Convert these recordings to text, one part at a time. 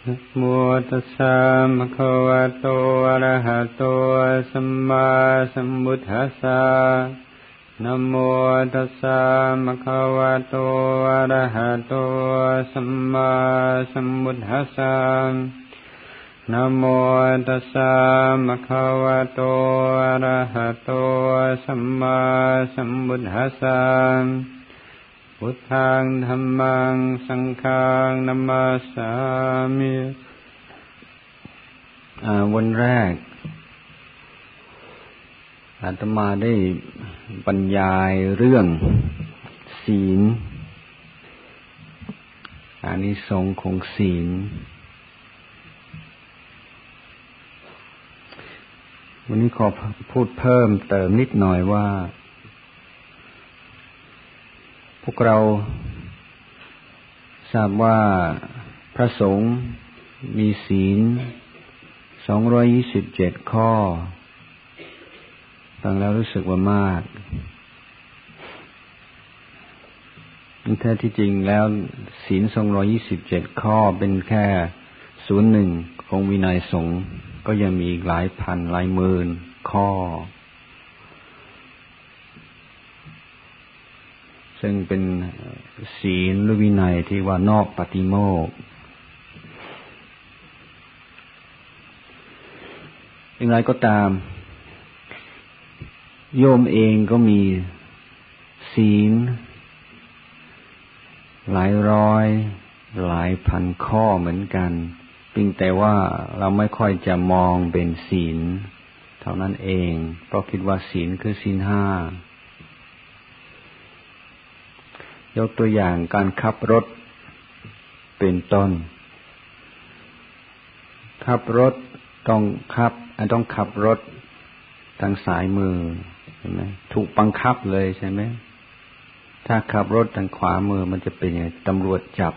นะโมตัสสะภะคะวะโตอะระหะโตสัมมาสัมพุทธัสสะนะโมตัสสะภะคะวะโตอะระหะโตสัมมาสัมพุทธัสสะนะโมตัสสะภะคะวะโตอะระหะโตสัมมาสัมพุทธัสสะพุทธังธัมมังสังฆังนัมมาสามิวันแรกอาตมาได้บรรยายเรื่องศีลอานิสงส์ของศีลวันนี้ขอพูดเพิ่มเติมนิดหน่อยว่าพวกเราทราบว่าพระสงฆ์มีศีล227ข้อฟังแล้วรู้สึกว่ามากแท้ที่จริงแล้วศีล227ข้อเป็นแค่1%ของวินัยสงฆ์ก็ยังมีอีกหลายพันหลายหมื่นข้อซึ่งเป็นศีลหรือวินัยที่ว่านอกปาฏิโมกข์อย่างไรก็ตามโยมเองก็มีศีลหลายร้อยหลายพันข้อเหมือนกันเพียงแต่ว่าเราไม่ค่อยจะมองเป็นศีลเท่านั้นเองเพราะคิดว่าศีลคือศีล5ยกตัวอย่างการขับรถเป็นต้นขับรถต้องขับรถทางซ้ายมือใช่ไหมถูกบังคับเลยใช่ไหมถ้าขับรถทางขวามือมันจะเป็นยังไงตำรวจจับ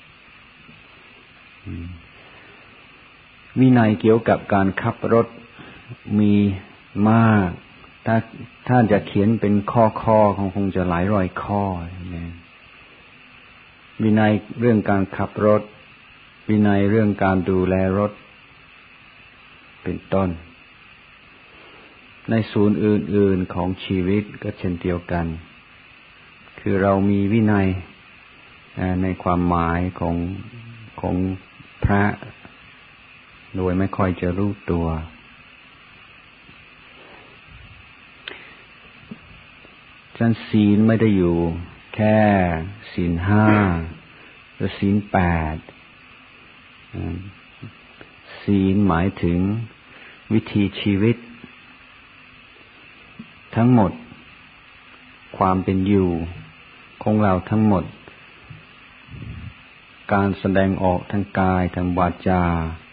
วินัยเกี่ยวกับการขับรถมีมากถ้าจะเขียนเป็นข้อคงจะหลายร้อยข้อใช่ไหมวินัยเรื่องการขับรถวินัยเรื่องการดูแลรถเป็นต้นในส่วนอื่นๆของชีวิตก็เช่นเดียวกันคือเรามีวินัยในความหมายของพระโดยไม่ค่อยจะรู้ตัวฉะนั้นศีลไม่ได้อยู่แค่ศีล5หรือศีล8ศีลหมายถึงวิถีชีวิตทั้งหมดความเป็นอยู่ของเราทั้งหมดการแสดงออกทางกายทางวาจา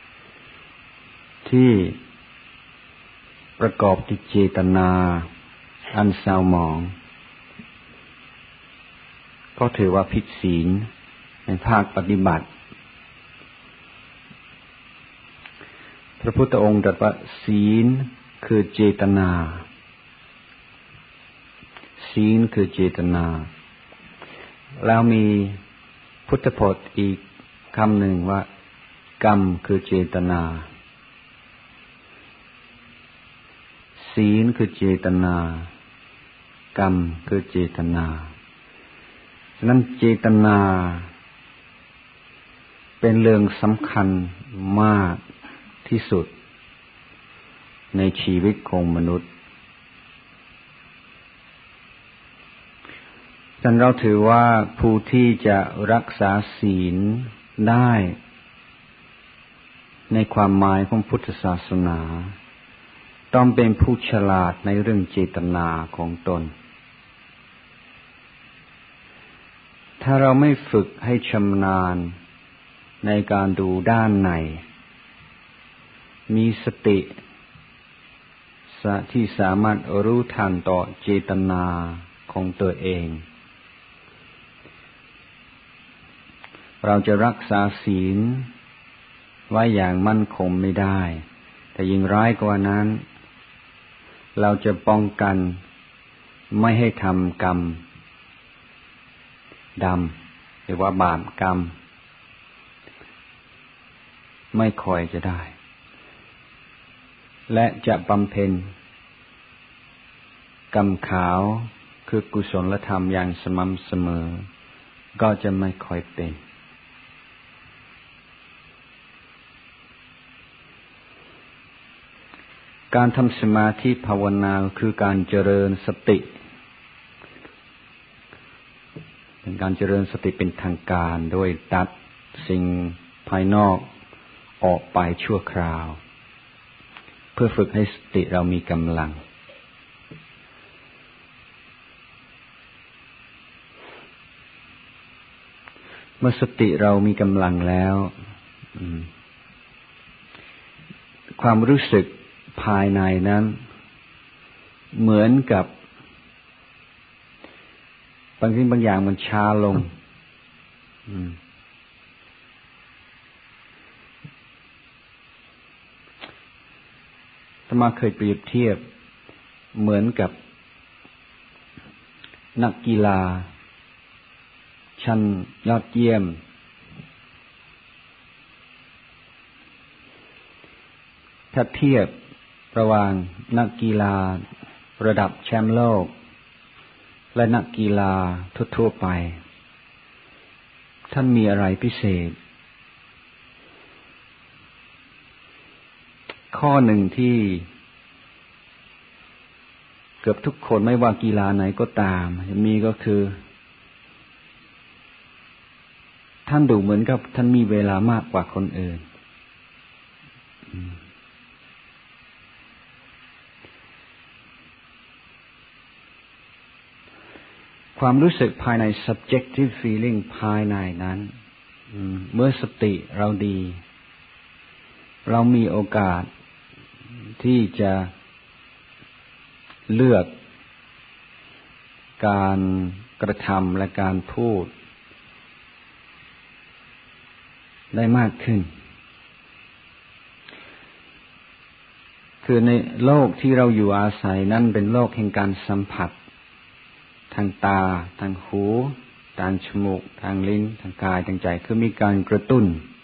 ที่ประกอบด้วยเจตนาอันเศร้าหมองก็ถือว่าผิดศีลในภาคปฏิบัติพระพุทธองค์ตรัสว่าศีลคือเจตนาศีลคือเจตนาแล้วมีพุทธพจน์อีกคำหนึ่งว่ากรรมคือเจตนาศีลคือเจตนากรรมคือเจตนาฉะนั้นเจตนาเป็นเรื่องสำคัญมากที่สุดในชีวิตของมนุษย์ฉะนั้นเราถือว่าผู้ที่จะรักษาศีลได้ในความหมายของพุทธศาสนาต้องเป็นผู้ฉลาดในเรื่องเจตนาของตนถ้าเราไม่ฝึกให้ชำนาญในการดูด้านในมีสติที่สามารถรู้ทันต่อเจตนาของตัวเองเราจะรักษาศีลไว้อย่างมั่นคงไม่ได้แต่ยิ่งร้ายกว่านั้นเราจะป้องกันไม่ให้ทำกรรมดำหรือว่าบาปกรรมไม่ค่อยจะได้และจะบำเพ็ญกรรมขาวคือกุศลธรรมอย่างสม่ำเสมอก็จะไม่ค่อยเป็นการทำสมาธิภาวนาคือการเจริญสติเป็นการเจริญสติเป็นทางการโดยตัดสิ่งภายนอกออกไปชั่วคราวเพื่อฝึกให้สติเรามีกำลังเมื่อสติเรามีกำลังแล้วความรู้สึกภายในนั้นเหมือนกับบางสิ่งบางอย่างมันช้าลงอาตมาเคยเปรียบเทียบเหมือนกับนักกีฬาชั้นยอดเยี่ยมถ้าเทียบระหว่างนักกีฬาระดับแชมป์โลกและนักกีฬาทั่วๆไปท่านมีอะไรพิเศษข้อหนึ่งที่เกือบทุกคนไม่ว่ากีฬาไหนก็ตามมีก็คือท่านดูเหมือนกับท่านมีเวลามากกว่าคนอื่นความรู้สึกภายใน subjective feeling ภายในนั้นเมื่อสติเราดีเรามีโอกาสที่จะเลือกการกระทำและการพูดได้มากขึ้นคือในโลกที่เราอยู่อาศัยนั้นเป็นโลกแห่งการสัมผัสทางตาทางหูทางจมูกทางลิ้นทางกายทางใจคือมีการกระตุ้น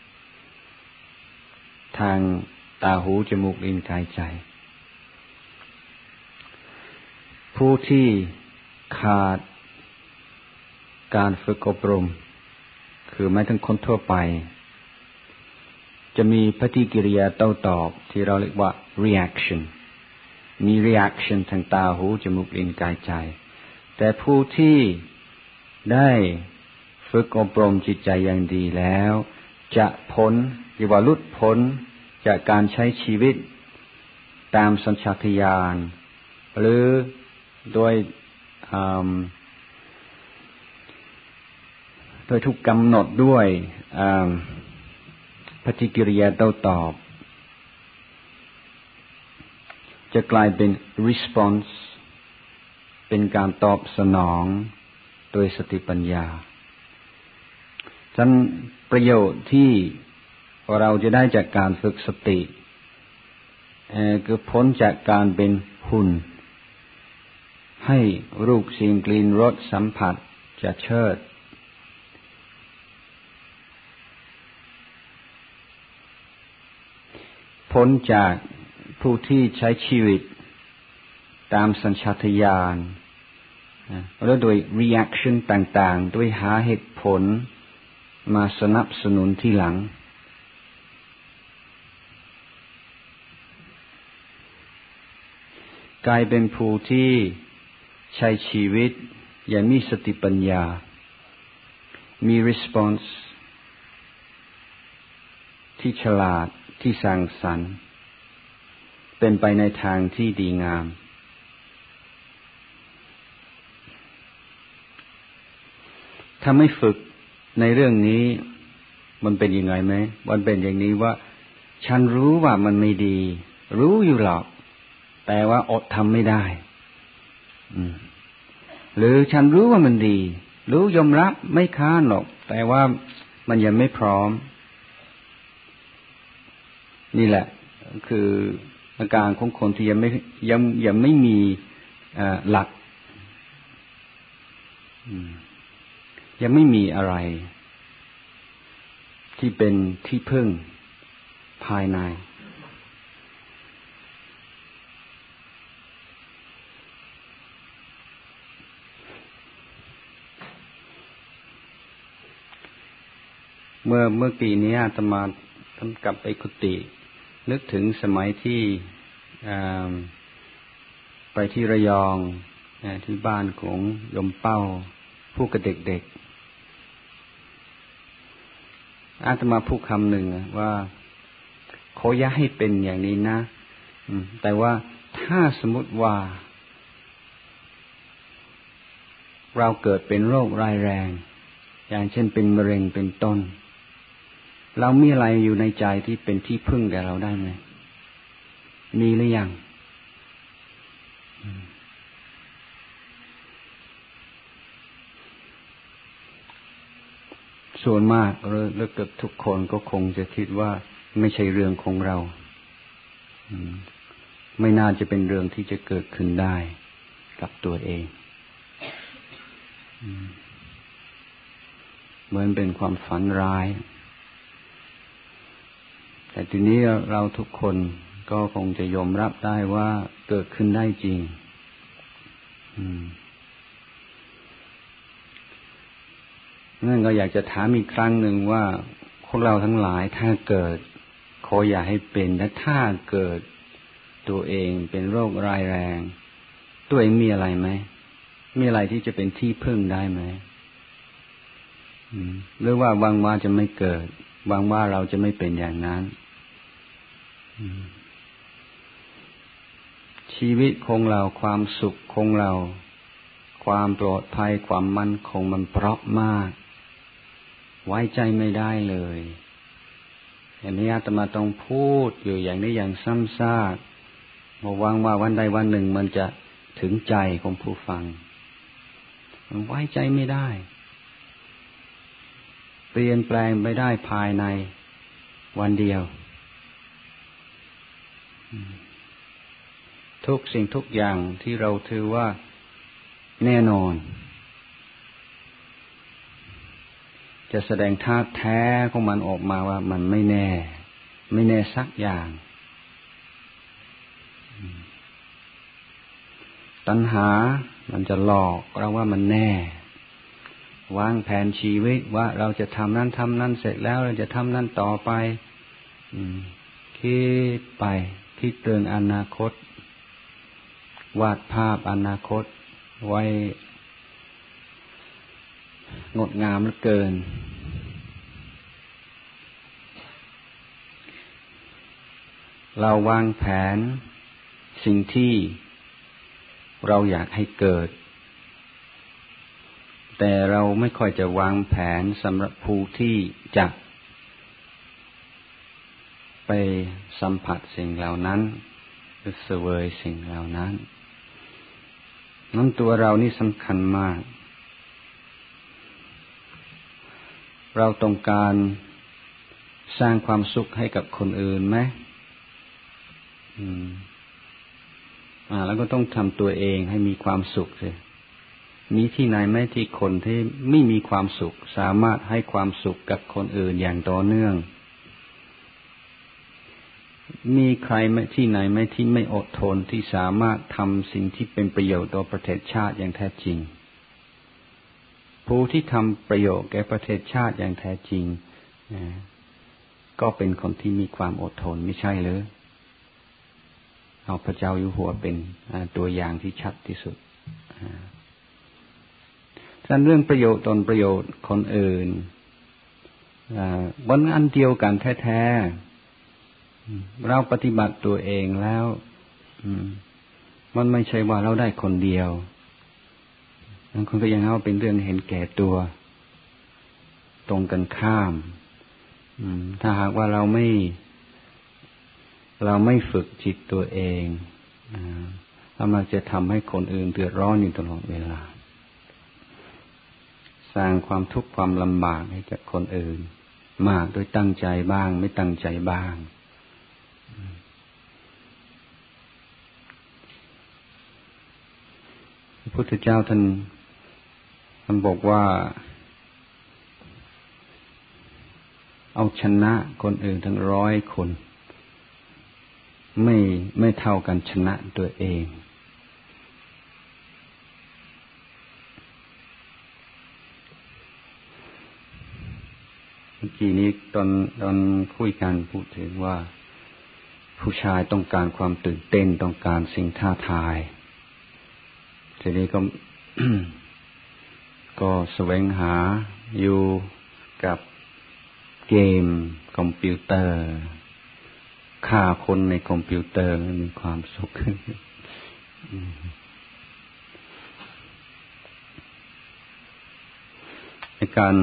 ทางตาหูจมูกลิ้นกายใจผู้ที่ขาดการฝึกอบรมคือไม่ถึงคนทั่วไปจะมีปฏิกิริยาโต้ตอบที่เราเรียกว่า reaction มี reaction ทางตาหูจมูกลิ้นกายใจแต่ผู้ที่ได้ฝึกอบรมจิตใจอย่างดีแล้วจะพ้นหรือว่าหลุดพ้นจากการใช้ชีวิตตามสัญชาตญาณหรือโดยถูกกำหนดด้วยปฏิกิริยาโต้ตอบจะกลายเป็น response เป็นการตอบสนองโดยสติปัญญาฉะนั้นประโยชน์ที่เราจะได้จากการฝึกสติคือพ้นจากการเป็นหุ่นให้รูปเสียงกลิ่นรสสัมผัสจะเชิดพ้นจากผู้ที่ใช้ชีวิตตามสัญชาตญาณแล้วโดย reaction ต่างๆด้วยหาเหตุผลมาสนับสนุนที่หลังกลายเป็นผู้ที่ใช้ชีวิตอย่างมีสติปัญญามี response ที่ฉลาดที่สร้างสรรค์เป็นไปในทางที่ดีงามถ้าไม่ฝึกในเรื่องนี้มันเป็นยังไงไหมมันเป็นอย่างนี้ว่าฉันรู้ว่ามันไม่ดีรู้อยู่หรอกแต่ว่าอดทำไม่ได้หรือฉันรู้ว่ามันดีรู้ยอมรับไม่ค้านหรอกแต่ว่ามันยังไม่พร้อมนี่แหละคืออาการของคนที่ยังไม่มีหลักยังไม่มีอะไรที่เป็นที่พึ่งภายในเมื่อปีนี้อาตมาท่านกลับไปกุฏินึกถึงสมัยที่ไปที่ระยองที่บ้านของโยมเป้าพูดกับเด็กๆอาตมาพูดคำหนึ่งว่าขออย่าให้เป็นอย่างนี้นะแต่ว่าถ้าสมมติว่าเราเกิดเป็นโรคร้ายแรงอย่างเช่นเป็นมะเร็งเป็นต้นเรามีอะไรอยู่ในใจที่เป็นที่พึ่งแก่เราได้ไหมมีหรือยังส่วนมากหรือเกือบทุกคนก็คงจะคิดว่าไม่ใช่เรื่องของเราไม่น่าจะเป็นเรื่องที่จะเกิดขึ้นได้กับตัวเองเหมือนเป็นความฝันร้ายแต่ทีนี้เราทุกคนก็คงจะยอมรับได้ว่าเกิดขึ้นได้จริงนั่นก็อยากจะถามอีกครั้งหนึ่งว่าพวกเราทั้งหลายถ้าเกิดขออย่าให้เป็นและถ้าเกิดตัวเองเป็นโรคร้ายแรงตัวเองมีอะไรไหมมีอะไรที่จะเป็นที่พึ่งได้ไหมหรือว่าหวังว่าจะไม่เกิดหวังว่าเราจะไม่เป็นอย่างนั้นชีวิตของเราความสุขของเราความปลอดภัยความมั่นคงมันเปราะมากไว้ใจไม่ได้เลยอันนี้อาตมาต้องพูดอยู่อย่างนี้อย่างซ้ำซากหวังว่าวันใดวันหนึ่งมันจะถึงใจของผู้ฟังมันไว้ใจไม่ได้เปลี่ยนแปลงไปได้ภายในวันเดียวทุกสิ่งทุกอย่างที่เราถือว่าแน่นอนจะแสดงท่าแท้ของมันออกมาว่ามันไม่แน่สักอย่างตัณหามันจะหลอกเราว่ามันแน่วางแผนชีวิตว่าเราจะทำนั้นเสร็จแล้วเราจะทำนั้นต่อไปคิดเรื่องอนาคตวาดภาพอนาคตไว้งดงามเหลือเกินเราวางแผนสิ่งที่เราอยากให้เกิดแต่เราไม่ค่อยจะวางแผนสำหรับผู้ที่จะไปสัมผัสสิ่งเหล่านั้นหรือเสวยสิ่งเหล่านั้นนั้นตัวเรานี่สำคัญมากเราต้องการสร้างความสุขให้กับคนอื่นไหมแล้วก็ต้องทำตัวเองให้มีความสุขสิมีที่ไหนไหมที่คนที่ไม่มีความสุขสามารถให้ความสุขกับคนอื่นอย่างต่อเนื่องมีใครไหมที่ไหนไหมที่ไม่อดทนที่สามารถทำสิ่งที่เป็นประโยชน์ต่อประเทศชาติอย่างแท้จริงผู้ที่ทำประโยชน์แก่ประเทศชาติอย่างแท้จริงก็เป็นคนที่มีความอดทนไม่ใช่หรือเอาพระเจ้าอยู่หัวเป็นตัวอย่างที่ชัดที่สุดฉะนั้นเรื่องประโยชน์ตนประโยชน์คนอื่นบนอันเดียวกันแท้ๆเราปฏิบัติตัวเองแล้วมันไม่ใช่ว่าเราได้คนเดียวบางคนก็ยังเอาเป็นเรื่องเห็นแก่ตัวตรงกันข้ามถ้าหากว่าเราไม่ฝึกจิตตัวเองแล้วมันจะทำให้คนอื่นเดือดร้อนอยู่ตลอดเวลาสร้างความทุกข์ความลำบากให้กับคนอื่นมากโดยตั้งใจบ้างไม่ตั้งใจบ้างพระพุทธเจ้าท่านบอกว่าเอาชนะคนอื่นทั้ง100 คนไม่เท่ากันชนะตัวเองเมื่อกี้นี้ตอนคุยกันพูดถึงว่าผู้ชายต้องการความตื่นเต้นต้องการสิ่งท้าทายทีนี้ก็ ก็แสวงหาอยู่กับเกมคอมพิวเตอร์ฆ่าคนในคอมพิวเตอร์มีความสุข ในการ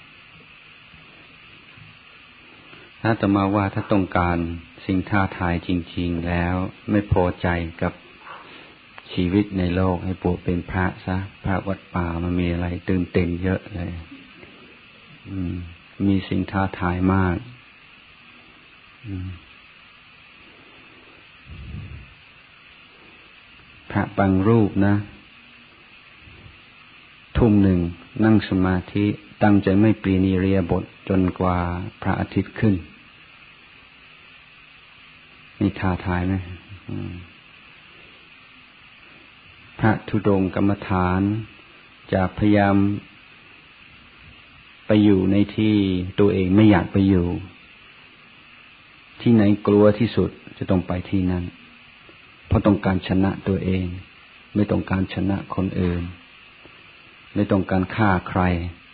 ถ้าจะมาว่าถ้าต้องการสิ่งท้าทายจริงๆแล้วไม่พอใจกับชีวิตในโลกให้บวชเป็นพระซะพระวัดป่ามันมีอะไรตื่นเต้นเยอะเลยมีสิ่งท้าทายมากพระบางรูปนะทุ่มหนึ่งนั่งสมาธิตั้งใจไม่เปลี่ยนอิริยาบถจนกว่าพระอาทิตย์ขึ้นนี่ท้าทายไหมพระธุดงค์กรรมฐานจะพยายามไปอยู่ในที่ตัวเองไม่อยากไปอยู่ที่ไหนกลัวที่สุดจะต้องไปที่นั้นเพราะต้องการชนะตัวเองไม่ต้องการชนะคนอื่นไม่ต้องการฆ่าใคร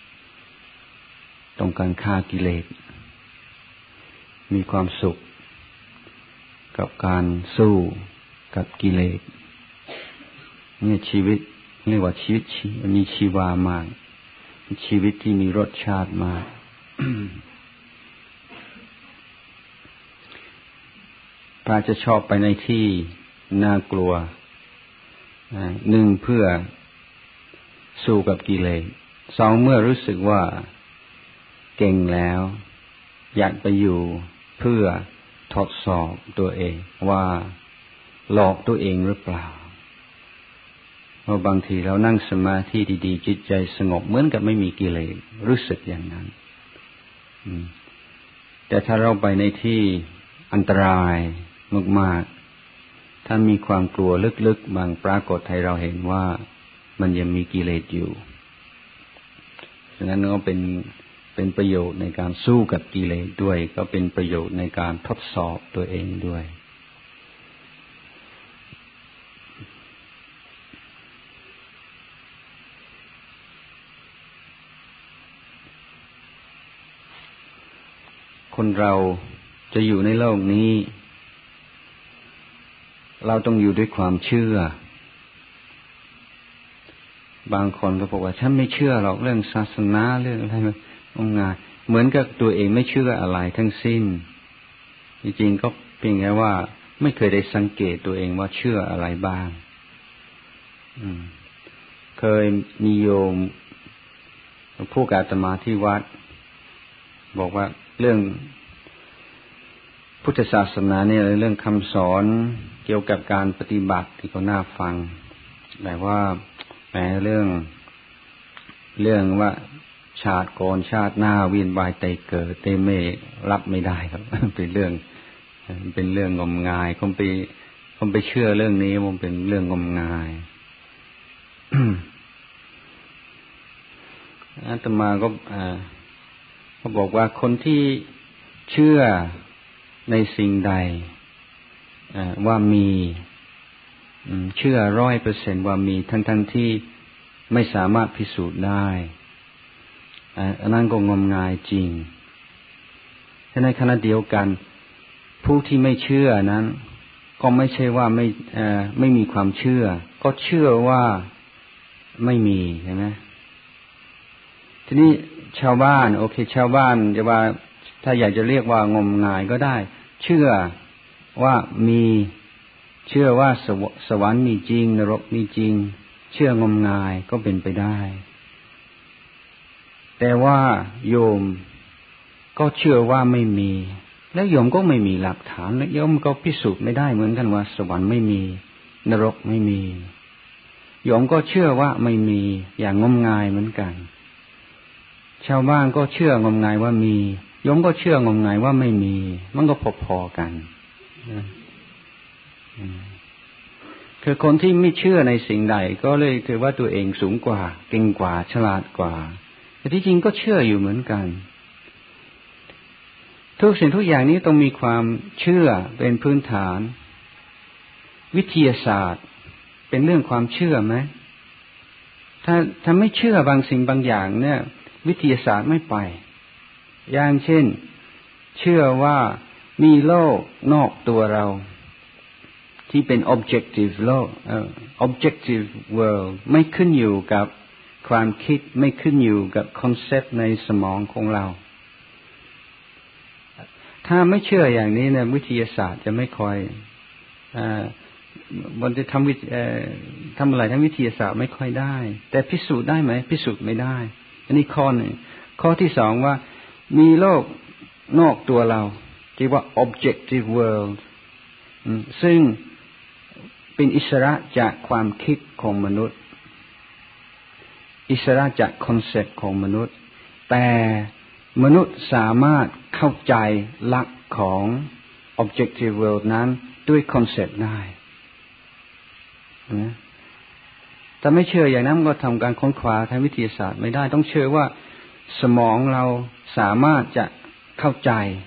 ต้องการฆ่ากิเลสมีความสุขกับการสู้กับกิเลสเนี่ยชีวิตเรียกว่าชีวิตมีชีวามากชีวิตที่มีรสชาติมาก พระจะชอบไปในที่น่ากลัวหนึ่งเพื่อสู้กับกิเลสสองเมื่อรู้สึกว่าเก่งแล้วอยากไปอยู่เพื่อทดสอบตัวเองว่าหลอกตัวเองหรือเปล่าเพราะบางทีเรานั่งสมาธิดีๆจิตใจสงบเหมือนกับไม่มีกิเลสรู้สึกอย่างนั้นแต่ถ้าเราไปในที่อันตรายมากๆถ้ามีความกลัวลึกๆบางปรากฏให้เราเห็นว่ามันยังมีกิเลสอยู่ฉะนั้นก็เป็นประโยชน์ในการสู้กับกิเลสด้วยก็เป็นประโยชน์ในการทดสอบตัวเองด้วยคนเราจะอยู่ในโลกนี้เราต้องอยู่ด้วยความเชื่อบางคนก็บอกว่าฉันไม่เชื่อหรอกเรื่องศาสนาเรื่องอะไรมันง่ายเหมือนกับตัวเองไม่เชื่ออะไรทั้งสิ้นจริงๆก็เพียงแค่ว่าไม่เคยได้สังเกตตัวเองว่าเชื่ออะไรบ้างเคยมีโยมผู้อาตมาที่วัดบอกว่าเรื่องพุทธศาสนาเนี่ยเรื่องคำสอนเกี่ยวกับการปฏิบัติที่เขาน่าฟังแต่ว่าแม้เรื่องว่าชาติก่อนชาติหน้าเวียนว่ายตายเกิดเตไม่รับไม่ได้ครับ เป็นเรื่องงมงายผมไปเชื่อเรื่องนี้มันเป็นเรื่องงมงาย อาตมาก็เขาบอกว่าคนที่เชื่อในสิ่งใดว่ามีเชื่อ 100% ว่ามีทั้งที่ไม่สามารถพิสูจน์ได้อันนั้นก็งมงายจริงแต่ในขณะเดียวกันผู้ที่ไม่เชื่อนั้นก็ไม่ใช่ว่าไม่มีความเชื่อก็เชื่อว่าไม่มีใช่ไหมทีนี้ชาวบ้านโอเคชาวบ้านจะว่าถ้าอยากจะเรียกว่างมงายก็ได้เชื่อว่ามีเชื่อว่าสวรรค์มีจริงนรกมีจริงเชื่องมงายก็เป็นไปได้แต่ว่าโยมก็เชื่อว่าไม่มีแล้วโยมก็ไม่มีหลักฐานและโยมก็พิสูจน์ไม่ได้เหมือนกันว่าสวรรค์ไม่มีนรกไม่มีโยมก็เชื่อว่าไม่มีอย่างงมงายเหมือนกันชาวบ้านก็เชื่องมงายว่ามีโยมก็เชื่องมงายว่าไม่มีมันก็พอๆกันคือคนที่ไม่เชื่อในสิ่งใดก็เลยถือว่าตัวเองสูงกว่าเก่งกว่าฉลาดกว่าแต่ที่จริงก็เชื่ออยู่เหมือนกันทุกสิ่งทุกอย่างนี้ต้องมีความเชื่อเป็นพื้นฐานวิทยาศาสตร์เป็นเรื่องความเชื่อไหมถ้าไม่เชื่อบางสิ่งบางอย่างเนี่ยวิทยาศาสตร์ไม่ไปอย่างเช่นเชื่อว่ามีโลกนอกตัวเราที่เป็น objective โลกobjective world ไม่ขึ้นอยู่กับความคิดไม่ขึ้นอยู่กับคอนเซปต์ในสมองของเราถ้าไม่เชื่ออย่างนี้เนี่ยวิทยาศาสตร์จะไม่ค่อยมันจะทำอะไรทั้งวิทยาศาสตร์ไม่ค่อยได้แต่พิสูจน์ได้ไหมพิสูจน์ไม่ได้อันนี้ข้อหนึ่งข้อที่สองว่ามีโลกนอกตัวเราที่ว่า objective world ซึ่งเป็นอิสระจากความคิดของมนุษย์อิสระจากคอนเซ็ปต์ของมนุษย์แต่มนุษย์สามารถเข้าใจหลักของ objective world นั้นด้วยคอนเซ็ปต์ได้นะถ้าไม่เชื่ออย่างนั้นก็ทำการค้นคว้าทางวิทยาศาสตร์ไม่ได้ต้องเชื่อว่าสมองเราสามารถจะเข้าใจ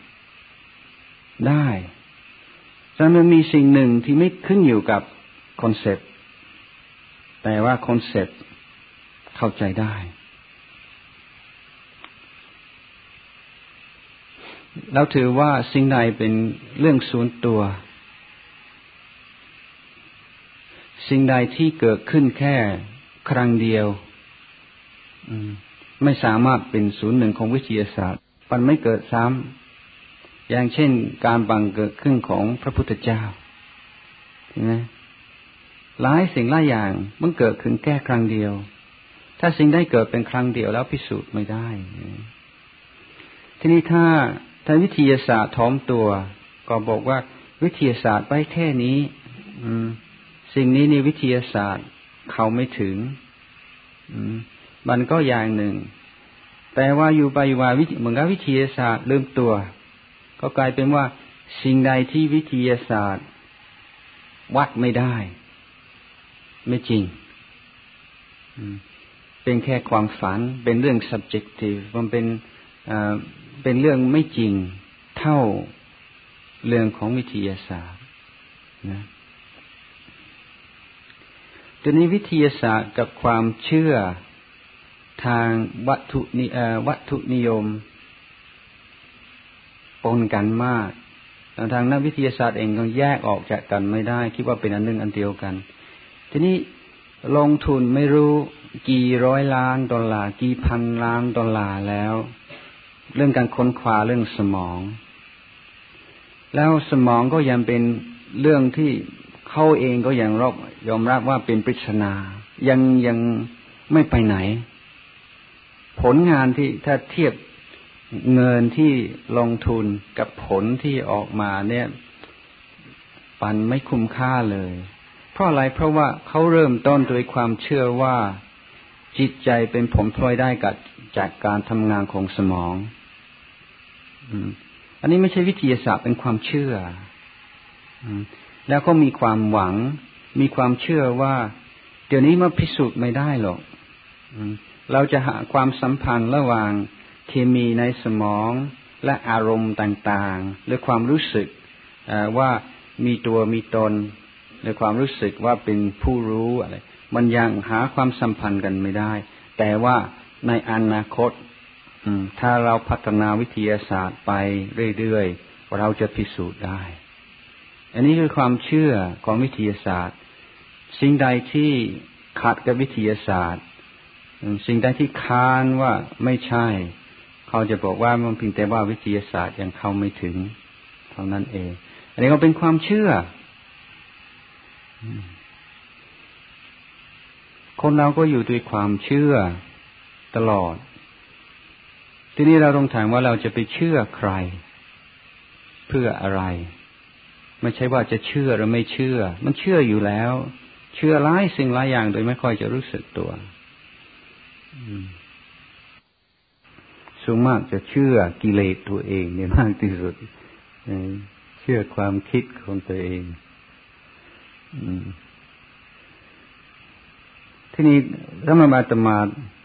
ได้ฉะนั้นมันมีสิ่งหนึ่งที่ไม่ขึ้นอยู่กับคอนเซ็ปต์แต่ว่าคอนเซ็ปต์เข้าใจได้เราถือว่าสิ่งใดเป็นเรื่องส่วนตัวสิ่งใดที่เกิดขึ้นแค่ครั้งเดียวไม่สามารถเป็นศูนย์หนึ่งของวิทยาศาสตร์มันไม่เกิดซ้ำอย่างเช่นการบังเกิดขึ้นของพระพุทธเจ้าเห็นไหมหลายสิ่งหลายอย่างมันเกิดขึ้นแค่ครั้งเดียวถ้าสิ่งใดเกิดเป็นครั้งเดียวแล้วพิสูจน์ไม่ได้ทีนี้ถ้าวิทยาศาสตร์ถ่อมตัวก็บอกว่าวิทยาศาสตร์ไปแค่นี้สิ่งนี้ในวิทยาศาสตร์เขาไม่ถึงมันก็อย่างหนึ่งแต่ว่าอยู่ไปว่าเหมือนกับวิทยาศาสตร์ลืมตัวก็กลายเป็นว่าสิ่งใดที่วิทยาศาสตร์วัดไม่ได้ไม่จริงเป็นแค่ความฝันเป็นเรื่อง subjective มันเป็นเรื่องไม่จริงเท่าเรื่องของวิทยาศาสตร์นะทีนี้วิทยาศาสตร์กับความเชื่อทางวัตถุนิยมปนกันมากทางนักวิทยาศาสตร์เองก็แยกออกจากกันไม่ได้คิดว่าเป็นอันหนึ่งอันเดียวกันทีนี้ลงทุนไม่รู้กี่ร้อยล้านดอลลาร์กี่พันล้านดอลลาร์แล้วเรื่องการค้นคว้าเรื่องสมองแล้วสมองก็ยังเป็นเรื่องที่เขาเองก็ยังยอมรับว่าเป็นปริศนายังไม่ไปไหนผลงานที่ถ้าเทียบเงินที่ลงทุนกับผลที่ออกมาเนี่ยปันไม่คุ้มค่าเลยเพราะอะไรเพราะว่าเขาเริ่มต้นโดยความเชื่อว่าจิตใจเป็นผลพลอยได้จากการทำงานของสมองอันนี้ไม่ใช่วิทยาศาสตร์เป็นความเชื่อแล้วก็มีความหวังมีความเชื่อว่าเดี๋ยวนี้มันพิสูจน์ไม่ได้หรอกเราจะหาความสัมพันธ์ระหว่างเคมีในสมองและอารมณ์ต่างๆหรือความรู้สึกว่ามีตัวมีตนหรือความรู้สึกว่าเป็นผู้รู้อะไรมันยังหาความสัมพันธ์กันไม่ได้แต่ว่าในอนาคตถ้าเราพัฒนาวิทยาศาสตร์ไปเรื่อยๆเราจะพิสูจน์ได้อันนี้คือความเชื่อของวิทยาศาสตร์สิ่งใดที่ขัดกับวิทยาศาสตร์สิ่งใดที่ค้านว่าไม่ใช่เขาจะบอกว่ามันเพียงแต่ว่าวิทยาศาสตร์ยังเข้าไม่ถึงเท่านั้นเองอันนี้ก็เป็นความเชื่อคนเราก็อยู่ด้วยความเชื่อตลอดทีนี้เราต้องถามว่าเราจะไปเชื่อใครเพื่ออะไรไม่ใช่ว่าจะเชื่อหรือไม่เชื่อมันเชื่ออยู่แล้วเชื่อหลายสิ่งหลายอย่างโดยไม่ค่อยจะรู้สึกตัวส่วนมากจะเชื่อกิเลสตัวเองเนี่ยมากที่สุดเชื่อความคิดของตัวเองที่นี้ถ้ามาอาตมา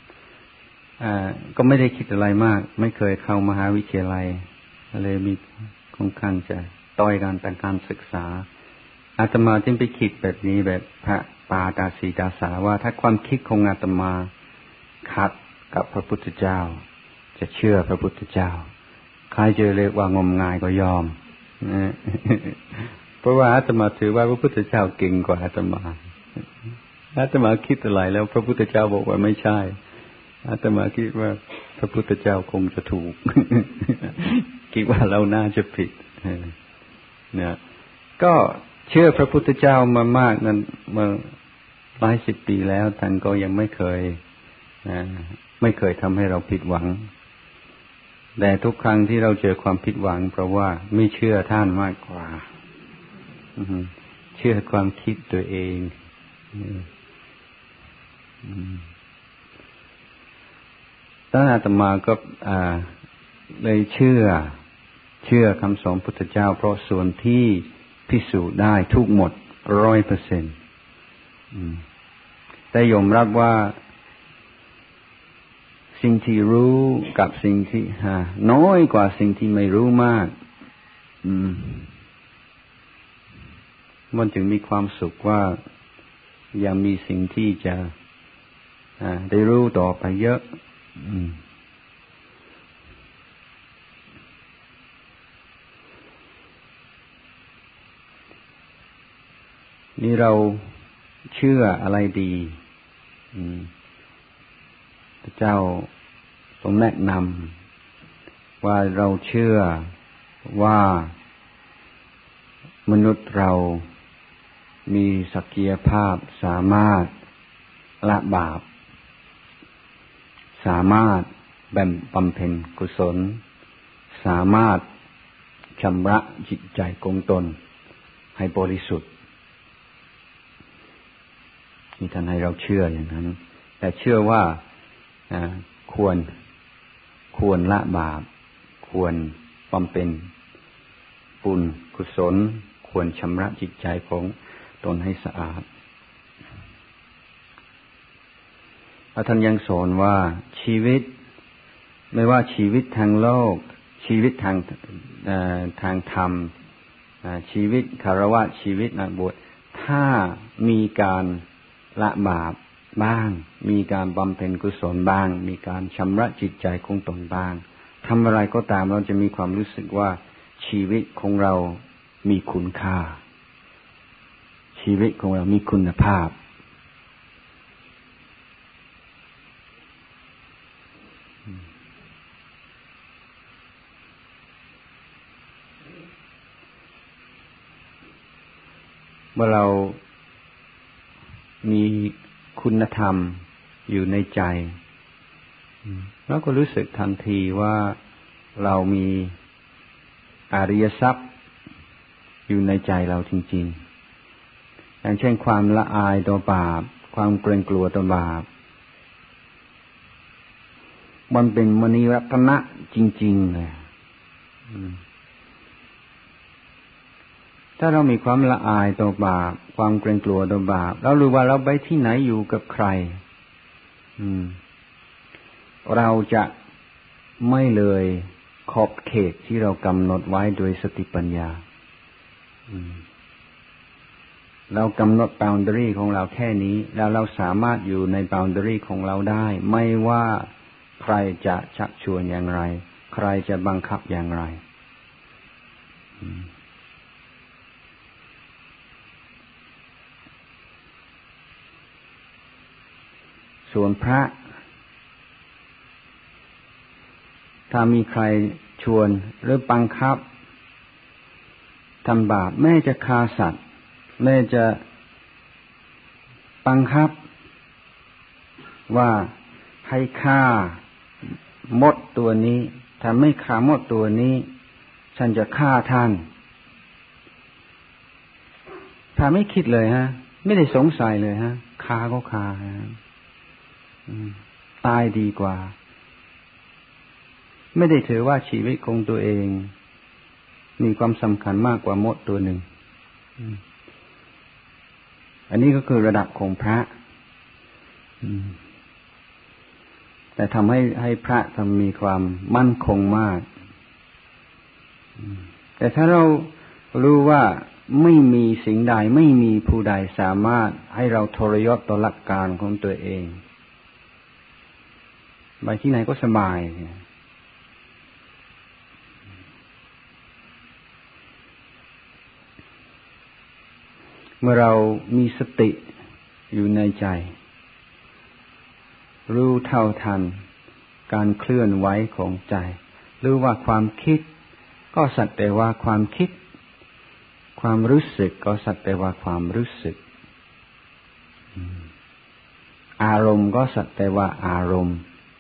ก็ไม่ได้คิดอะไรมากไม่เคยเข้ามหาวิทยาลัยเลยมีค่อนข้างจะต้อยกันแต่การศึกษาอาตมาจึงไปคิดแบบนี้แบบพระปาตาสีตาสาว่าถ้าความคิดของอาตมาขัดกับพระพุทธเจ้าจะเชื่อพระพุทธเจ้าใครจะเรียกว่างมงายก็ยอมเพราะว่าอาตมาถือว่าพระพุทธเจ้าเก่งกว่าอาตมาคิดอะไรแล้วพระพุทธเจ้าบอกว่าไม่ใช่อาตมาคิดว่าพระพุทธเจ้าคงจะถูก คิดว่าเราน่าจะผิดเนี่ยก็เชื่อพระพุทธเจ้ามามากนั้นมาหลายสิบปีแล้วท่านก็ยังไม่เคยทำให้เราผิดหวังแต่ทุกครั้งที่เราเจอความผิดหวังเพราะว่าไม่เชื่อท่านมากกว่าเชื่อความคิดตัวเองตอนอาตมาก็เลยเชื่อคำสอนพุทธเจ้าเพราะส่วนที่พิสูจน์ได้ทุกหมด 100%แต่ยอมรับว่าสิ่งที่รู้กับสิ่งที่น้อยกว่าสิ่งที่ไม่รู้มากมันจึงมีความสุขว่ายังมีสิ่งที่จะได้รู้ต่อไปเยอะนี่เราเชื่ออะไรดีพระเจ้าทรงแนะนำว่าเราเชื่อว่ามนุษย์เรามีศักยภาพสามารถละบาปสามารถบำเพ็ญกุศลสามารถชำระจิตใจของตนให้บริสุทธิ์นี่ท่านให้เราเชื่ออย่างนั้นแต่เชื่อว่าควรละบาปควรบำเพ็ญบุญกุศลควรชำระจิตใจของตนให้สะอาดท่านยังสอนว่าชีวิตไม่ว่าชีวิตทางโลกชีวิตทางธรรมชีวิตคฤหัสถ์ชีวิตนักบวชถ้ามีการละบาปบ้างมีการบำเพ็ญกุศลบ้างมีการชำระจิตใจของตนบ้างทำอะไรก็ตามเราจะมีความรู้สึกว่าชีวิตของเรามีคุณค่าชีวิตของเรามีคุณภาพเมื่อเรามีคุณธรรมอยู่ในใจเราก็รู้สึกทันทีว่าเรามีอริยทรัพย์อยู่ในใจเราจริงๆอย่างเช่นความละอายต่อบาปความเกรงกลัวต่อบาปมันเป็นมณีรัตนะจริงๆเลยถ้าเรามีความละอายต่อบาปความเกรงกลัวต่อบาปเรารู้ว่าเราไปที่ไหนอยู่กับใครเราจะไม่เลยขอบเขตที่เรากำหนดไว้โดยสติปัญญาเรากำหนด boundary ของเราแค่นี้แล้วเราสามารถอยู่ใน boundary ของเราได้ไม่ว่าใครจะชักชวนอย่างไรใครจะบังคับอย่างไรส่วนพระถ้ามีใครชวนหรือบังคับทำบาปแม้จะฆ่าสัตว์แม้จะบังคับว่าให้ฆ่ามดตัวนี้ถ้าไม่ฆ่ามดตัวนี้ฉันจะฆ่าท่านถ้าไม่คิดเลยไม่ได้สงสัยเลยฆ่าก็ฆ่าตายดีกว่าไม่ได้ถือว่าชีวิตของตัวเองมีความสำคัญมากกว่ามดตัวหนึ่งอันนี้ก็คือระดับของพระแต่ทำให้พระทำมีความมั่นคงมากแต่ถ้าเรารู้ว่าไม่มีสิ่งใดไม่มีผู้ใดสามารถให้เราทรยศต่อหลักการของตัวเองไปที่ไหนก็สบายเมื่อเรามีสติอยู่ในใจรู้เท่าทันการเคลื่อนไหวของใจหรือว่าความคิดก็สักแต่ว่าความคิดความรู้สึกก็สักแต่ว่าความรู้สึกอารมณ์ก็สักแต่ว่าอารมณ์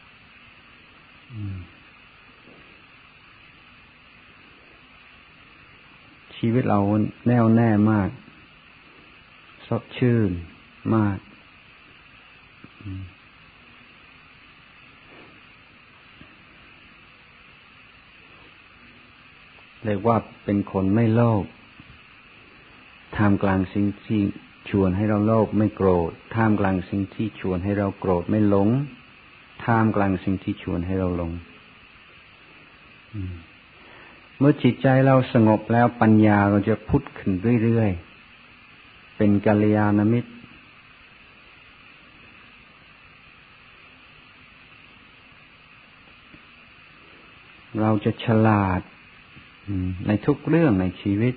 ชีวิตเราแน่วแน่มากสดชื่นมากเรียกว่าเป็นคนไม่โลภท่ามกลางสิ่งที่ชวนให้เราโลภไม่โกรธท่ามกลางสิ่งที่ชวนให้เราโกรธไม่หลงท่ามกลางสิ่งที่ชวนให้เราหลงเมื่อจิตใจเราสงบแล้วปัญญาเราจะพุทธขึ้นเรื่อยๆเป็นกัลยาณมิตรเราจะฉลาดในทุกเรื่องในชีวิต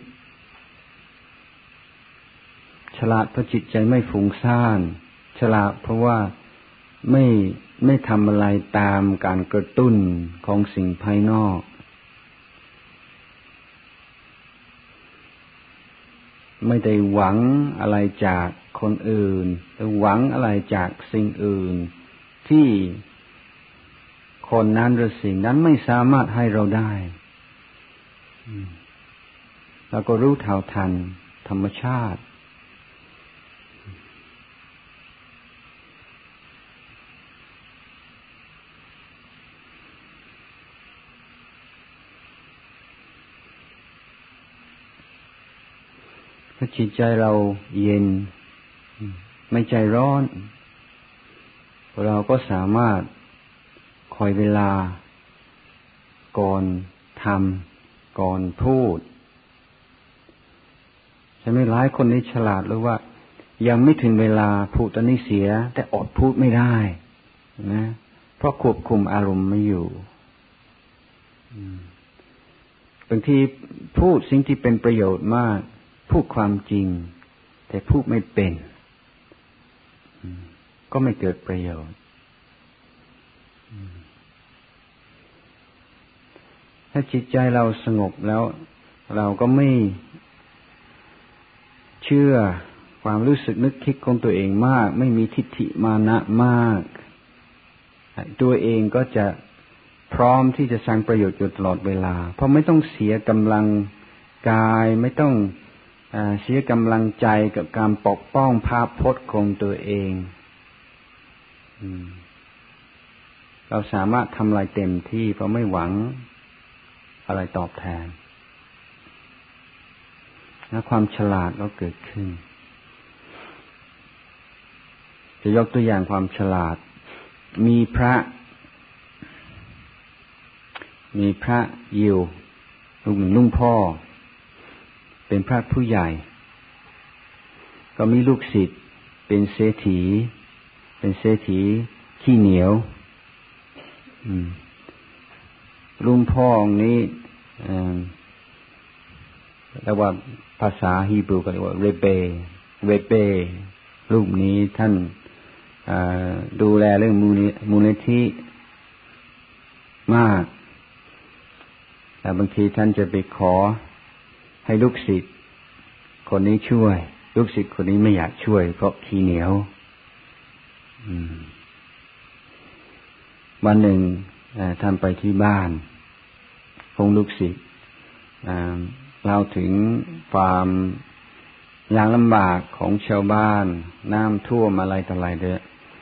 ฉลาดเพราะจิตใจไม่ฟุ้งซ่านฉลาดเพราะว่าไม่ทำอะไรตามการกระตุ้นของสิ่งภายนอกไม่ได้หวังอะไรจากคนอื่นหรือหวังอะไรจากสิ่งอื่นที่คนนั้นหรือสิ่งนั้นไม่สามารถให้เราได้เราก็รู้เท่าทันธรรมชาติถ้าจิตใจเราเย็นไม่ใจร้อนเราก็สามารถคอยเวลาก่อนทำก่อนพูดใช่ไหมหลายคนนี่ฉลาดหรือว่ายังไม่ถึงเวลาพูดตอนนี้เสียแต่อดพูดไม่ได้นะเพราะควบคุมอารมณ์ไม่อยู่บางทีพูดสิ่งที่เป็นประโยชน์มากพูดความจริงแต่พูดไม่เป็นก็ไม่เกิดประโยชน์ถ้าจิตใจเราสงบแล้วเราก็ไม่เชื่อความรู้สึกนึกคิดของตัวเองมากไม่มีทิฏฐิมานะมากตัวเองก็จะพร้อมที่จะสร้างประโยชน์อยู่ตลอดเวลาเพราะไม่ต้องเสียกำลังกายไม่ต้องเสียกำลังใจกับการปกป้องภาพพจน์ของตัวเองเราสามารถทำอะไรเต็มที่เพราะไม่หวังอะไรตอบแทนและความฉลาดก็เกิดขึ้นจะยกตัวอย่างความฉลาดมีพระยิวลุงพ่อเป็นพระผู้ใหญ่ก็มีลูกศิษย์เป็นเศรษฐีขี้เหนียวลุงพ่อนี้เรียกว่าภาษาฮีบรูก็เรียกว่าเรเบรูปนี้ท่านดูแลเรื่องมูลนิธิมากแต่บางทีท่านจะไปขอให้ลูกศิษย์คนนี้ช่วยลูกศิษย์คนนี้ไม่อยากช่วยเพราะขี้เหนียววันหนึ่งท่านไปที่บ้านของลูกศิษย์เล่าถึงความยากลำบากของชาวบ้านน้ำท่วมอะไรต่ออะไรเด้อ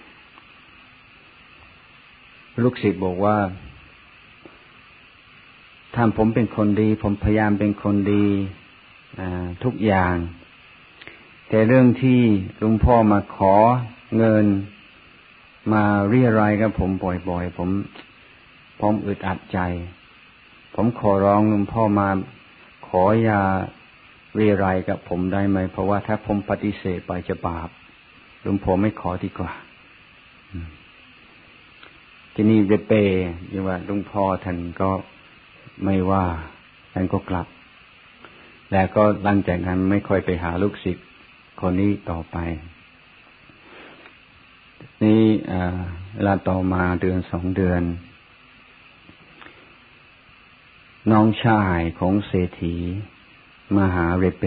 ลูกศิษย์บอกว่าถ้าผมเป็นคนดีผมพยายามเป็นคนดีทุกอย่างแแต่เรื่องที่หลวงพ่อมาขอเงินมาเรียรายกับผมบ่อยๆผมอึดอัดใจผมขอร้องหลวงพ่อมาขออย่าเรียรายกับผมได้ไหมเพราะว่าถ้าผมปฏิเสธไปจะบาปหลวงพ่อไม่ขอดีกว่าที่นี่เรเปยังว่าหลวงพ่อท่านก็ไม่ว่าท่านก็กลับแล้วก็หลังจากนั้นไม่ค่อยไปหาลูกศิษย์คนนี้ต่อไปนี่เวลาต่อมาเดือน2 เดือนน้องชายของเศรษฐีมาหาเรเป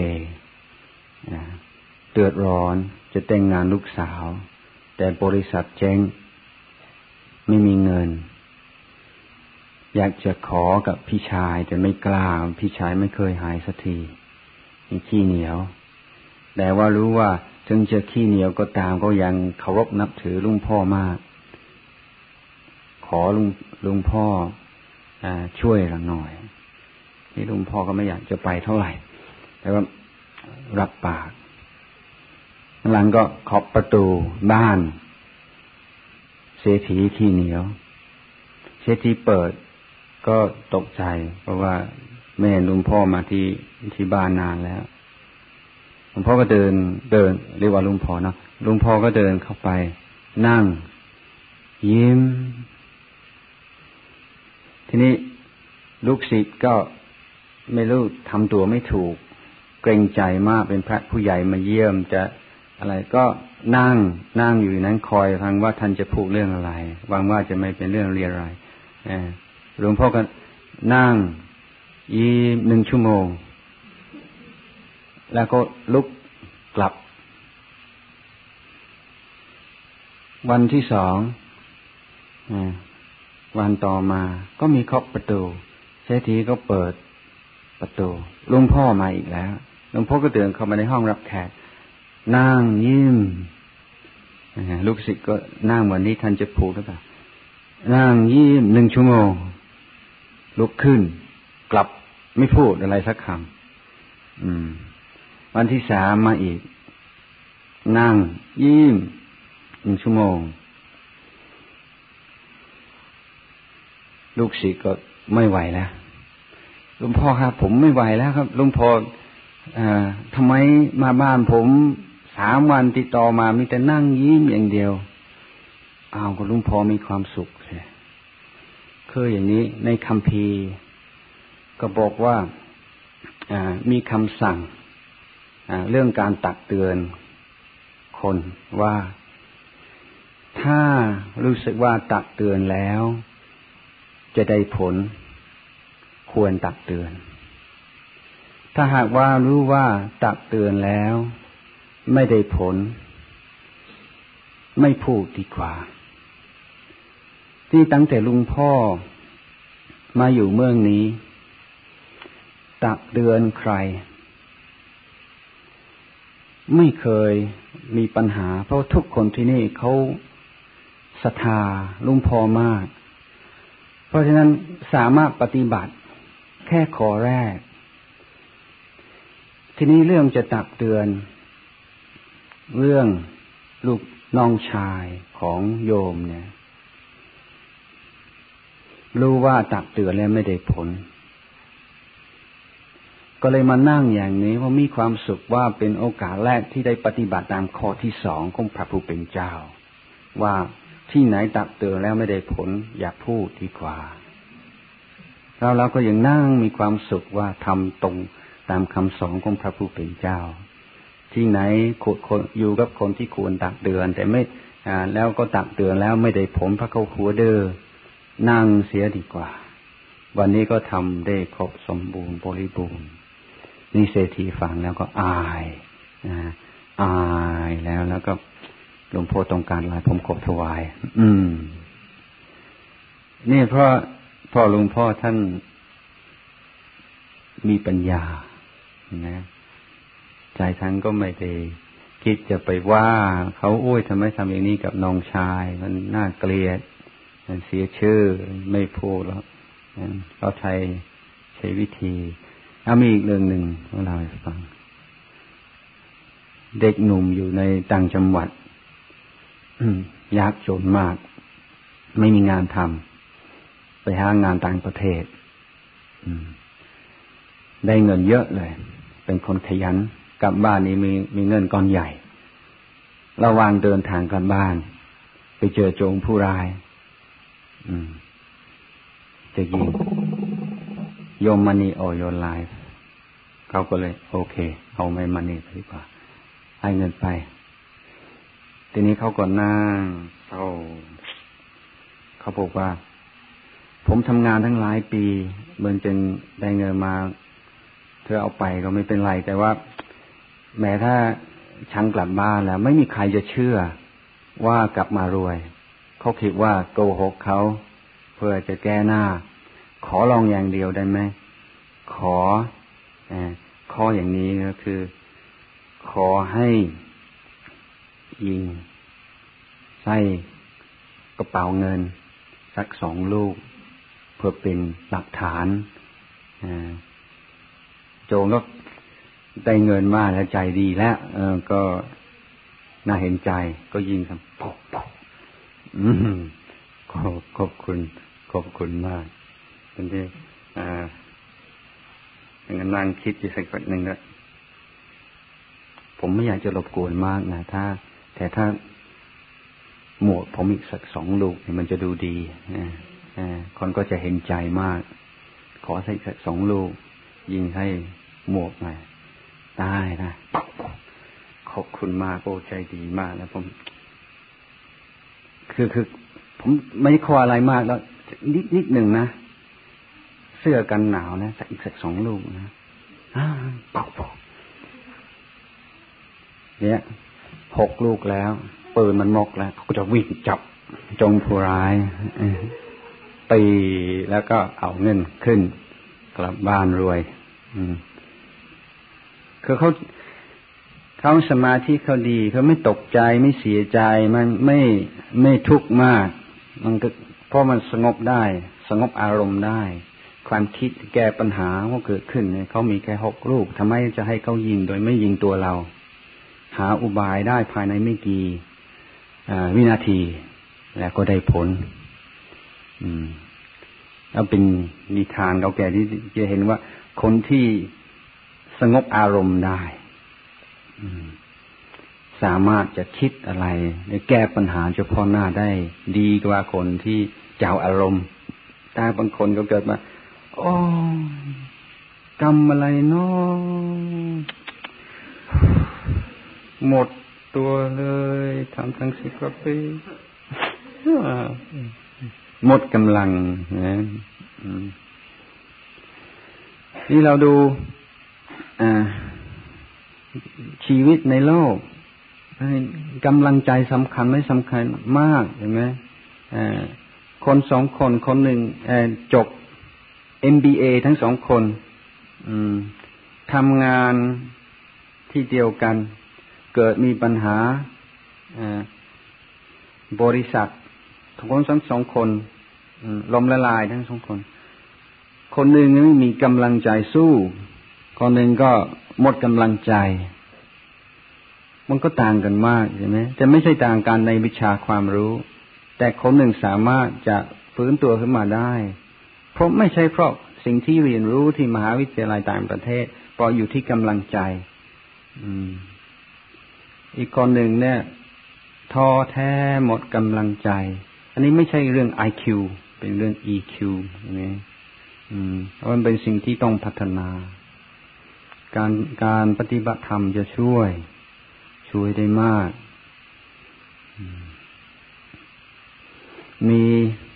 เดือดร้อนจะแต่งงานลูกสาวแต่บริษัทเจ๊งไม่มีเงินอยากจะขอกับพี่ชายแต่ไม่กล้าพี่ชายไม่เคยหายสักทีมีขี้เหนียวแต่ว่ารู้ว่าถึงจะขี้เหนียวก็ตามก็ยังเคารพนับถือลุงพ่อมากขอลุงพ่อช่วยเราหน่อยนี่ลุงพ่อก็ไม่อยากจะไปเท่าไหร่แต่ว่ารับปากหลังก็เคาะประตูบ้านเศรษฐีขี้เหนียวเศรษฐีเปิดก็ตกใจเพราะว่าไม่เห็นลุงพ่อมาที่บ้านนานแล้วลุงพ่อก็เดินเรียกว่าลุงพ่อเนาะลุงพ่อก็เดินเข้าไปนั่งยิ้มทีนี้ลูกศิษย์ก็ไม่รู้ทำตัวไม่ถูกเกรงใจมากเป็นพระผู้ใหญ่มาเยี่ยมจะอะไรก็นั่งอยู่นั้นคอยฟังว่าท่านจะพูดเรื่องอะไรหวังว่าจะไม่เป็นเรื่องเรียอะไรหลวงพ่อก็นั่ง1 ชั่วโมงแล้วก็ลุกกลับวันที่2วันต่อมาก็มีเคาะประตูเศรษฐีก็เปิดประตูหลวงพ่อมาอีกแล้วหลวงพ่อก็เดินเข้ามาในห้องรับแขกนั่งยิ้มลูกศิษย์ก็นั่งวันนี้ท่านจะพูดหรือเปล่านั่งยิ้ม1 ชั่วโมงลุกขึ้นกลับไม่พูดอะไรสักคำวันที่3มาอีกนั่งยิ้ม1 ชั่วโมงลูกศิษย์ก็ไม่ไหวแล้วหลวงพ่อครับผมไม่ไหวแล้วครับหลวงพ่อทำไมมาบ้านผม3 วันติดต่อมามีแต่นั่งยิ้มอย่างเดียวก็หลวงพ่อมีความสุขคืออย่างนี้ในคัมภีร์ก็บอกว่ามีคำสั่งเรื่องการตักเตือนคนว่าถ้ารู้สึกว่าตักเตือนแล้วจะได้ผลควรตักเตือนถ้าหากว่ารู้ว่าตักเตือนแล้วไม่ได้ผลไม่พูดดีกว่าที่ตั้งแต่ลุงพ่อมาอยู่เมืองนี้ตักเตือนใครไม่เคยมีปัญหาเพราะทุกคนที่นี่เขาศรัทธาลุงพ่อมากเพราะฉะนั้นสามารถปฏิบัติแค่ข้อแรกทีนี้เรื่องจะตักเตือนเรื่องลูกน้องชายของโยมเนี่ยรู้ว่าตักเตือนแล้วไม่ได้ผลก็เลยมานั่งอย่างนี้เพราะมีความสุขว่าเป็นโอกาสแรกที่ได้ปฏิบัติตามข้อที่2ของพระผู้เป็นเจ้าว่าที่ไหนตักเตือนแล้วไม่ได้ผลอย่าพูดดีกว่าแล้วเราก็ยังนั่งมีความสุขว่าทำตรงตามคำสอนของพระผู้เป็นเจ้าที่ไหนอยู่กับคนที่ควรตักเตือนแต่ไม่แล้วก็ตักเตือนแล้วไม่ได้ผลพระเขาหัวเด้อนั่งเสียดีกว่าวันนี้ก็ทำได้ครบสมบูรณ์บริบูรณ์นี่เศรษฐีฟังแล้วก็อายแล้วก็หลวงพ่อต้องการอะไรผมขอถวายนี่เพราะหลวงพ่อท่านมีปัญญานะใจท่านก็ไม่ได้คิดจะไปว่าเขาโอ้ยทำไมทำอย่างนี้กับน้องชายมันน่าเกลียดมันเสียชื่อไม่พูดแล้วเขาใช้วิธีมีอีกเรื่องหนึ่งเล่าให้ฟังเด็กหนุ่มอยู่ในต่างจังหวัดยากจนมากไม่มีงานทำไปหางานต่างประเทศได้เงินเยอะเลยเป็นคนขยันกลับบ้านนี้มีเงินก้อนใหญ่ระหว่างเดินทางกลับบ้านไปเจอโจรผู้ร้ายจะยิงYour money or your life เขาก็เลยโอเคเอาไม่มันนี่ดีกว่าให้เงินไปทีนี้เขาก็นั่งเศร้าเขาบอกว่าผมทำงานทั้งหลายปีเหมือนจึงได้เงินมาเธอเอาไปก็ไม่เป็นไรแต่ว่าแม้ถ้าฉันกลับบ้านแล้วไม่มีใครจะเชื่อว่ากลับมารวยเขาคิดว่าโกหกเขาเพื่อจะแก้หน้าขอลองอย่างเดียวได้ไหมข้ออย่างนี้ก็คือขอให้ยิงใส่กระเป๋าเงินสัก2 ลูกเพื่อเป็นหลักฐานโจรก็ได้เงินมากแล้วใจดีแล้วก็น่าเห็นใจก็ยิงครับขอบคุณมากเป็นที่นั่งคิดอยู่สักพักหนึ่งแล้วผมไม่อยากจะรบกวนมากนะแต่ถ้าหมวกผมอีกสัก2 ลูกมันจะดูดีคนก็จะเห็นใจมากขอสัก2 ลูกยิงให้หมวกหน่อยได้นะขอบคุณมากโอ้ใจดีมากนะผมคือผมไม่ขออะไรมากแล้วนิดหนึ่งนะเสื้อกันหนาวนะอีกสัก2 ลูกนะเนี่ย6 ลูกแล้วปืนมันมกแล้วเขาก็จะวิ่งจับจงผู้ร้ายตีแล้วก็เอาเงินขึ้นกลับบ้านรวยคือเขาสมาธิเขาดีเขาไม่ตกใจไม่เสียใจมันไม่ทุกข์มากมันก็เพราะมันสงบได้สงบอารมณ์ได้ความคิดแก้ปัญหาก็เกิดขึ้นเนี่ยเขามีแค่6 ลูกทำไมจะให้เขายิงโดยไม่ยิงตัวเราหาอุบายได้ภายในไม่กี่วินาทีแล้วก็ได้ผลแล้วเป็นนิทานเก่าแก่ที่จะเห็นว่าคนที่สงบอารมณ์ได้สามารถจะคิดอะไรแก้ปัญหาเฉพาะหน้าได้ดีกว่าคนที่เจ้าอารมณ์แต่บางคนก็เกิดมาโอ้กรรมอะไรเนาะหมดตัวเลยทำทั้ง10 กว่าปีหมดกำลังนะนี่เราดูชีวิตในโลกกำลังใจสำคัญไม่สำคัญมากเห็นไหมคน2 คนคนหนึ่งจบ MBA ทั้ง2 คนทำงานที่เดียวกันเกิดมีปัญหาบริษัททั้ง2 คนล้มละลายทั้ง2 คนคนหนึ่งไม่มีกำลังใจสู้คนหนึ่งก็หมดกำลังใจมันก็ต่างกันมากใช่ไหมแต่ไม่ใช่ต่างกันในวิชาความรู้แต่คนหนึ่งสามารถจะฟื้นตัวขึ้นมาได้เพราะไม่ใช่เพราะสิ่งที่เรียนรู้ที่มหาวิทยาลัยต่างประเทศเพราะอยู่ที่กำลังใจอีกคนหนึ่งเนี่ยท้อแท้หมดกำลังใจอันนี้ไม่ใช่เรื่อง IQ เป็นเรื่อง EQ นี่มันเป็นสิ่งที่ต้องพัฒนาการปฏิบัติธรรมจะช่วยได้มากมี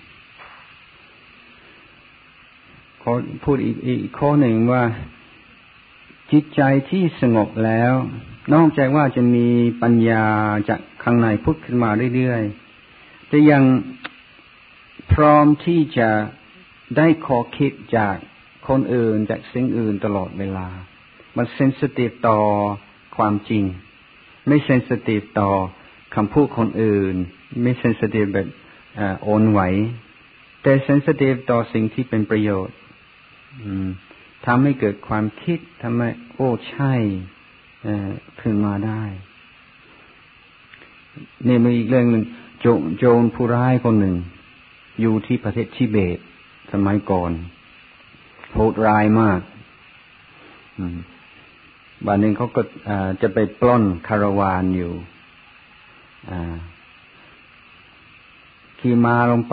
ขอพูดอีกข้อหนึ่งว่าจิตใจที่สงบแล้วนอกจากว่าจะมีปัญญาจากข้างในพุทธขึ้นมาเรื่อยๆแต่ยังพร้อมที่จะได้ข้อคิดจากคนอื่นจากสิ่งอื่นตลอดเวลามันเซนซิทีฟต่อความจริงไม่เซนซิทีฟต่อคำพูดคนอื่นไม่เซนซิทีฟแบบโอนไหวแต่เซนซิทีฟต่อสิ่งที่เป็นประโยชน์ทำให้เกิดความคิดทำให้โอ้ใช่ขึ้นมาได้นี่มีอีกเรื่องหนึ่งโจรผู้ร้ายคนหนึ่งอยู่ที่ประเทศทิเบตสมัยก่อนโหดร้ายมากวันหนึ่งเขาก็จะไปปล้นคาราวานอยู่ขี่ม้าลงไป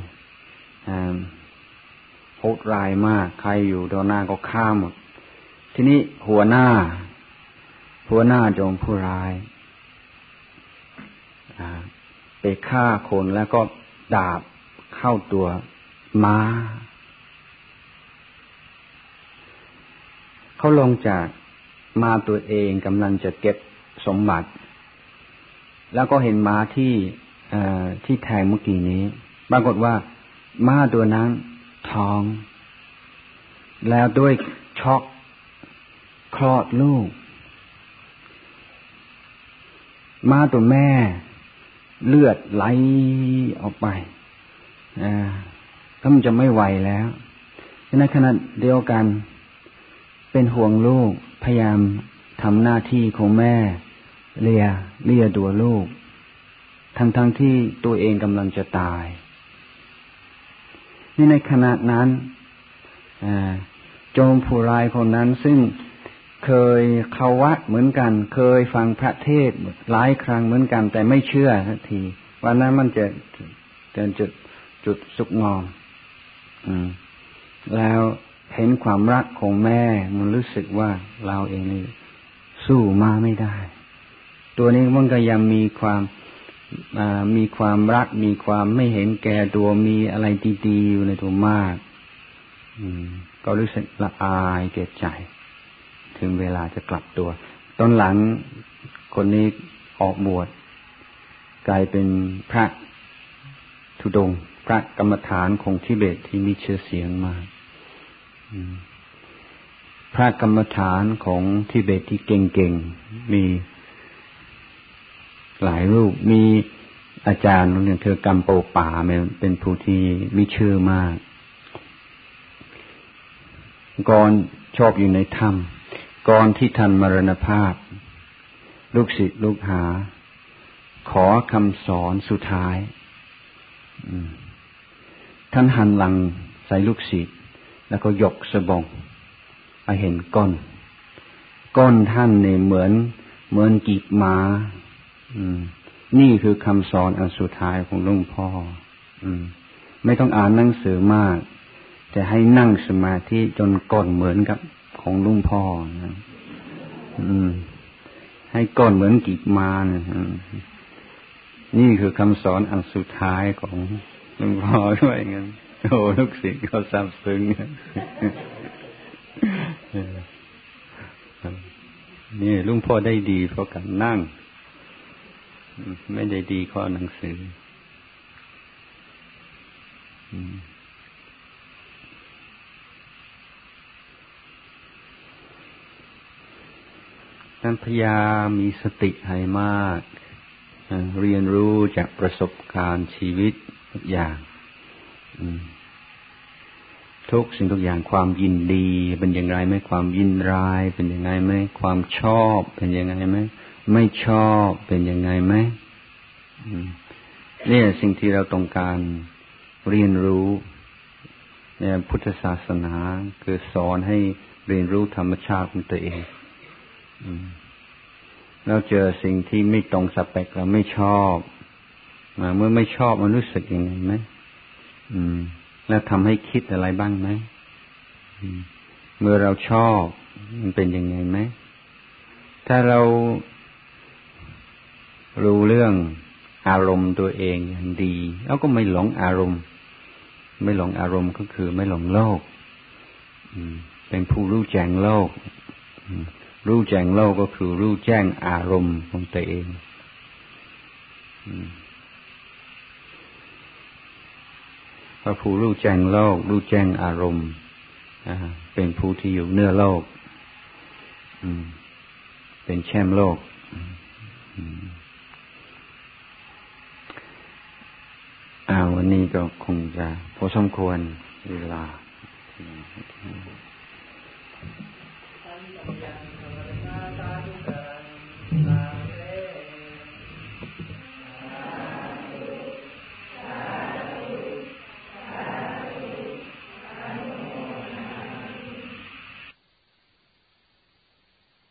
โหดร้ายมากใครอยู่ตรงหน้าก็ฆ่าหมดทีนี้หัวหน้าโจรผู้ร้ายไปฆ่าคนแล้วก็ดาบเข้าตัวม้าเขาลงจากม้าตัวเองกำลังจะเก็บสมบัติแล้วก็เห็นม้าที่แทงเมื่อกี้นี้ปรากฏว่าม้าตัวนั้นท้องแล้วด้วยช็อกคลอดลูกม้าตัวแม่เลือดไหลออกไปก็มันจะไม่ไหวแล้วในขณะเดียวกันเป็นห่วงลูกพยายามทำหน้าที่ของแม่เลียตัวลูกทั้งที่ตัวเองกำลังจะตายนี่ในขณะนั้นโจรผู้ร้ายคนนั้นซึ่งเคยเข้าวัดเหมือนกันเคยฟังพระเทศน์หลายครั้งเหมือนกันแต่ไม่เชื่อสักทีวันนั้นมันจะจุดสุกงอมแล้วเห็นความรักของแม่มันรู้สึกว่าเราเองนี่สู้มาไม่ได้ตัวนี้มันก็ยังมีความรักมีความไม่เห็นแก่ตัวมีอะไรดีๆอยู่ในตัวมากก็รู้สึกละอายแก่ใจถึงเวลาจะกลับตัวตอนหลังคนนี้ออกบวชกลายเป็นพระธุดงค์พระกรรมฐานของทิเบตที่มีชื่อเสียงมากพระกรรมฐานของทิเบตที่เก่งๆมีหลายรูปมีอาจารย์คนหนึ่งคือกัมโปป่าเป็นผู้ที่มีชื่อมากก่อนชอบอยู่ในถ้ำก่อนที่ท่านมรณภาพลูกศิษย์ลูกหาขอคำสอนสุดท้ายท่านหันหลังใส่ลูกศิษย์แล้วก็ยกสบงไปเห็นก้นท่านเนี่ยเหมือนกีบม้านี่คือคำสอนอันสุดท้ายของหลวงพ่อไม่ต้องอ่านหนังสือมากแต่ให้นั่งสมาธิจนก้นเหมือนกับของหลวงพ่อนะให้ก้นเหมือนกีบม้านะนี่คือคำสอนอันสุดท้ายของหลวงพ่อด้วยงั้นโอ้ลูกศิษย์เขาซาบซึ้งนี่หลวงพ่อได้ดีเพราะการนั่งไม่ได้ดีข้อหนังสือท่านพยายามมีสติให้มากเรียนรู้จากประสบการณ์ชีวิตทุกอย่างทุกสิ่งทุกอย่างความยินดีเป็นอย่างไรไหมความยินร้ายเป็นยังไงไหมความชอบเป็นยังไงไหมไม่ชอบเป็นยังไงไหมนี่สิ่งที่เราต้องการเรียนรู้เนี่ยพุทธศาสนาคือสอนให้เรียนรู้ธรรมชาติของตัวเองเราเจอสิ่งที่ไม่ตรงสเปคเราไม่ชอบเมื่อไม่ชอบมันรู้สึกยังไงไหมแล้วทำให้คิดอะไรบ้างไหมเมื่อเราชอบมันเป็นยังไงไหมถ้าเรารู้เรื่องอารมณ์ตัวเองอย่างดีแล้วก็ไม่หลงอารมณ์ก็คือไม่หลงโลกเป็นผู้รู้แจ้งโลกรู้แจ้งโลกก็คือรู้แจ้งอารมณ์ของตัวเองพระผู้รู้แจ้งโลกรู้แจ้งอารมณ์เป็นผู้ที่อยู่เหนือโลกเป็นแชมป์โลกวันนี้ก็คงจะพอสมควรเวลา